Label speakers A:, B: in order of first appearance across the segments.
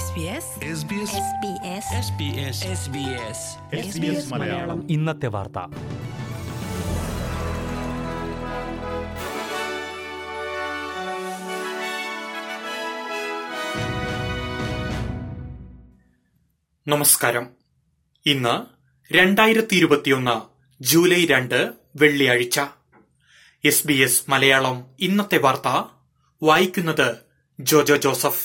A: മലയാളം ഇന്നത്തെ വാർത്ത.
B: നമസ്കാരം. ഇന്ന് 2021 ജൂലൈ 2 വെള്ളിയാഴ്ച. SBS മലയാളം ഇന്നത്തെ വാർത്ത വായിക്കുന്നത് ജോജോ ജോസഫ്.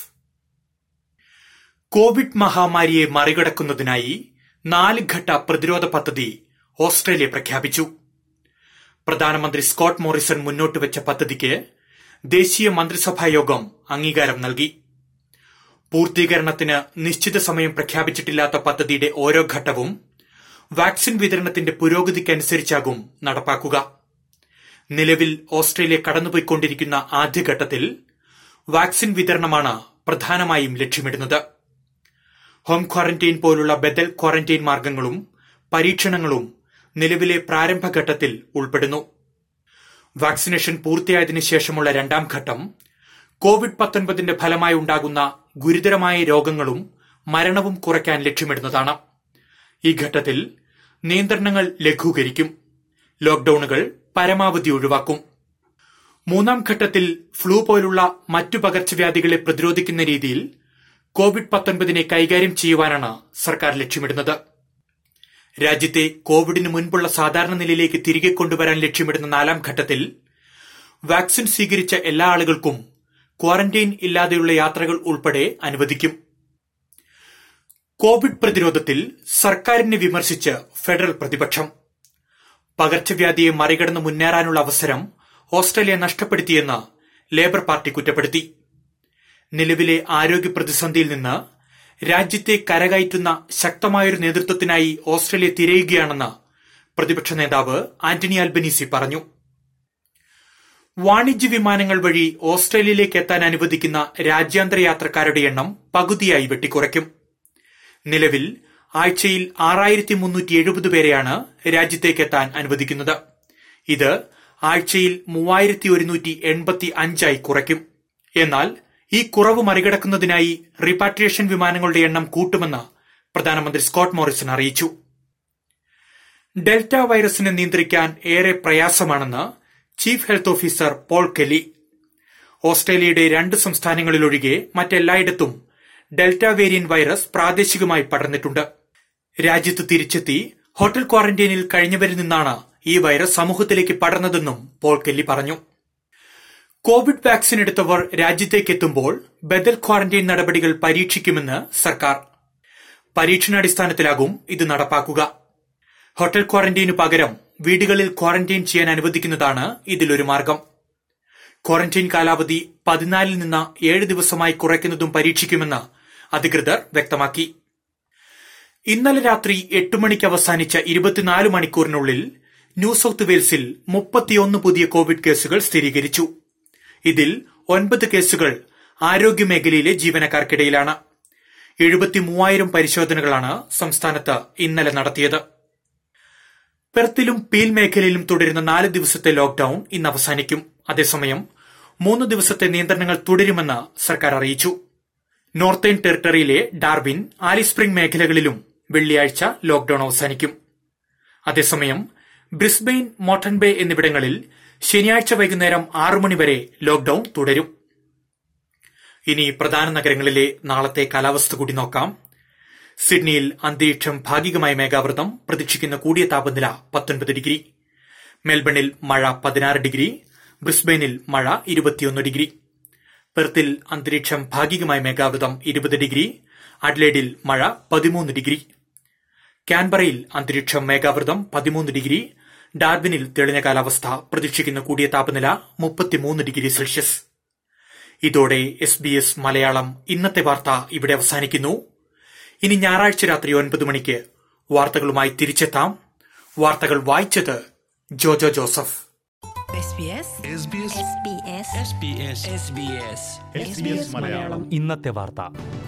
B: കോവിഡ് മഹാമാരിയെ മറികടക്കുന്നതിനായി 4 ഘട്ട പ്രതിരോധ പദ്ധതി ഓസ്ട്രേലിയ പ്രഖ്യാപിച്ചു. പ്രധാനമന്ത്രി സ്കോട്ട് മോറിസൺ മുന്നോട്ടുവച്ച പദ്ധതിക്ക് ദേശീയ മന്ത്രിസഭായോഗം അംഗീകാരം നൽകി. പൂർത്തീകരണത്തിന് നിശ്ചിത സമയം പ്രഖ്യാപിച്ചിട്ടില്ലാത്ത പദ്ധതിയുടെ ഓരോ ഘട്ടവും വാക്സിൻ വിതരണത്തിന്റെ പുരോഗതിക്കനുസരിച്ചാകും നടപ്പാക്കുക. നിലവിൽ ഓസ്ട്രേലിയ കടന്നുപോയിക്കൊണ്ടിരിക്കുന്ന ആദ്യഘട്ടത്തിൽ വാക്സിൻ വിതരണമാണ് പ്രധാനമായും ലക്ഷ്യമിടുന്നത്. ഹോം ക്വാറന്റൈൻ പോലുള്ള ബദൽ ക്വാറന്റൈൻ മാർഗങ്ങളും പരീക്ഷണങ്ങളും നിലവിലെ പ്രാരംഭഘട്ടത്തിൽ ഉൾപ്പെടുന്നു. വാക്സിനേഷൻ പൂർത്തിയായതിനു ശേഷമുള്ള രണ്ടാം ഘട്ടം കോവിഡ്-19 ഫലമായി ഉണ്ടാകുന്ന ഗുരുതരമായ രോഗങ്ങളും മരണവും കുറയ്ക്കാൻ ലക്ഷ്യമിടുന്നതാണ്. ഈ ഘട്ടത്തിൽ നിയന്ത്രണങ്ങൾ ലഘൂകരിക്കും, ലോക്ഡൌണുകൾ പരമാവധി ഒഴിവാക്കും. മൂന്നാം ഘട്ടത്തിൽ ഫ്ലൂ പോലുള്ള മറ്റു പകർച്ചവ്യാധികളെ പ്രതിരോധിക്കുന്ന രീതിയിൽ കോവിഡ്-19 കൈകാര്യം ചെയ്യുവാനാണ് സർക്കാർ ലക്ഷ്യമിടുന്നത്. രാജ്യത്തെ കോവിഡിന് മുൻപുള്ള സാധാരണ നിലയിലേക്ക് തിരികെ കൊണ്ടുവരാൻ ലക്ഷ്യമിടുന്ന നാലാം ഘട്ടത്തിൽ വാക്സിൻ സ്വീകരിച്ച എല്ലാ ആളുകൾക്കും ക്വാറന്റൈൻ ഇല്ലാതെയുള്ള യാത്രകൾ ഉൾപ്പെടെ അനുവദിക്കും. കോവിഡ് പ്രതിരോധത്തിൽ സർക്കാരിനെ വിമർശിച്ച് ഫെഡറൽ പ്രതിപക്ഷം. പകർച്ചവ്യാധിയെ മറികടന്ന് മുന്നേറാനുള്ള അവസരം ഓസ്ട്രേലിയ നഷ്ടപ്പെടുത്തിയെന്ന് ലേബർ പാർട്ടി കുറ്റപ്പെടുത്തി. നിലവിലെ ആരോഗ്യ പ്രതിസന്ധിയിൽ നിന്ന് രാജ്യത്തെ കരകയറ്റുന്ന ശക്തമായൊരു നേതൃത്വത്തിനായി ഓസ്ട്രേലിയ തിരയുകയാണെന്ന് പ്രതിപക്ഷ നേതാവ് ആന്റണി അൽബനീസി പറഞ്ഞു. വാണിജ്യ വിമാനങ്ങൾ വഴി ഓസ്ട്രേലിയയിലേക്ക് എത്താൻ അനുവദിക്കുന്ന രാജ്യാന്തര യാത്രക്കാരുടെ എണ്ണം പകുതിയായി വെട്ടിക്കുറയ്ക്കും. നിലവിൽ ആഴ്ചയിൽ 6370 പേരെയാണ് രാജ്യത്തേക്ക് എത്താൻ അനുവദിക്കുന്നത്. ഇത് ആഴ്ചയിൽ 3185 കുറയ്ക്കും. എന്നാൽ ഈ കുറവ് മറികടക്കുന്നതിനായി റിപ്പാട്രിയേഷൻ വിമാനങ്ങളുടെ എണ്ണം കൂട്ടുമെന്ന് പ്രധാനമന്ത്രി സ്കോട്ട് മോറിസൺ അറിയിച്ചു. ഡെൽറ്റ വൈറസിനെ നിയന്ത്രിക്കാൻ ഏറെ പ്രയാസമാണെന്ന് chief health officer Paul Kelly. ഓസ്ട്രേലിയയുടെ 2 സംസ്ഥാനങ്ങളിലൊഴികെ മറ്റെല്ലായിടത്തും ഡെൽറ്റ വേരിയന്റ് വൈറസ് പ്രാദേശികമായി പടർന്നിട്ടുണ്ട്. രാജ്യത്ത് തിരിച്ചെത്തി ഹോട്ടൽ ക്വാറന്റൈനിൽ കഴിഞ്ഞവരിൽ നിന്നാണ് ഈ വൈറസ് സമൂഹത്തിലേക്ക് പടർന്നതെന്നും പോൾ കെല്ലി പറഞ്ഞു. കോവിഡ് വാക്സിൻ എടുത്തവർ രാജ്യത്തേക്ക് എത്തുമ്പോൾ ബദൽ ക്വാറന്റൈൻ നടപടികൾ പരീക്ഷിക്കുമെന്ന് സർക്കാർ. പരീക്ഷണാടിസ്ഥാനത്തിലാകും ഇത് നടപ്പാക്കുക. ഹോട്ടൽ ക്വാറന്റൈനു പകരം വീടുകളിൽ ക്വാറന്റൈൻ ചെയ്യാൻ അനുവദിക്കുന്നതാണ് ഇതിലൊരു മാർഗം. ക്വാറന്റൈൻ കാലാവധി 14 നിന്ന് 7 ദിവസമായി കുറയ്ക്കുന്നതും പരീക്ഷിക്കുമെന്ന് അധികൃതർ വ്യക്തമാക്കി. ഇന്നലെ രാത്രി 8 മണിക്ക് അവസാനിച്ച 24 മണിക്കൂറിനുള്ളിൽ ന്യൂ സൌത്ത് വെയിൽസിൽ 31 പുതിയ കോവിഡ് കേസുകൾ സ്ഥിരീകരിച്ചു. ഇതിൽ 9 കേസുകൾ ആരോഗ്യമേഖലയിലെ ജീവനക്കാർക്കിടയിലാണ്. 73,000 പരിശോധനകളാണ് സംസ്ഥാനത്ത് ഇന്നലെ നടത്തിയത്. പെർത്തിലും പീൽ മേഖലയിലും തുടരുന്ന 4 ദിവസത്തെ ലോക്ഡൌൺ ഇന്ന് അവസാനിക്കും. അതേസമയം 3 ദിവസത്തെ നിയന്ത്രണങ്ങൾ തുടരുമെന്ന് സർക്കാർ അറിയിച്ചു. നോർത്തേൺ ടെറിട്ടറിയിലെ ഡാർവിൻ, ആലിസ് സ്പ്രിംഗ് മേഖലകളിലും വെള്ളിയാഴ്ച ലോക്ഡൌൺ അവസാനിക്കും. അതേസമയം ബ്രിസ്ബെയിൻ, മോട്ടൺ ബേ എന്നിവിടങ്ങളിൽ ശനിയാഴ്ച വൈകുന്നേരം 6 മണി വരെ ലോക്ഡൌൺ തുടരും. ഇനി പ്രധാന നഗരങ്ങളിലെ നാളത്തെ കാലാവസ്ഥ കൂടി നോക്കാം. സിഡ്നിയിൽ അന്തരീക്ഷം ഭാഗികമായി മേഘാവൃതം, പ്രതീക്ഷിക്കുന്ന കൂടിയ താപനില 19 ഡിഗ്രി. മെൽബണിൽ മഴ 16 ഡിഗ്രി. ബ്രിസ്ബെയിനിൽ മഴ 21 ഡിഗ്രി. പെർത്തിൽ അന്തരീക്ഷം ഭാഗികമായി മേഘാവൃതം 20 ഡിഗ്രി. അഡ്ലേഡിൽ മഴ 13 ഡിഗ്രി. കാൻബറയിൽ അന്തരീക്ഷം മേഘാവൃതം 13 ഡിഗ്രി. ഡാർവിനിൽ തെളിഞ്ഞ കാലാവസ്ഥ, പ്രതീക്ഷിക്കുന്ന കൂടിയ താപനില 33 ഡിഗ്രി സെൽഷ്യസ്. ഇതോടെ SBS മലയാളം ഇന്നത്തെ വാർത്ത ഇവിടെ അവസാനിക്കുന്നു. ഇനി ഞായറാഴ്ച രാത്രി 9 മണിക്ക് വാർത്തകളുമായി തിരിച്ചെത്താം. വാർത്തകൾ വായിച്ചത് ജോജോ ജോസഫ്.
A: ഇന്നത്തെ വാർത്ത.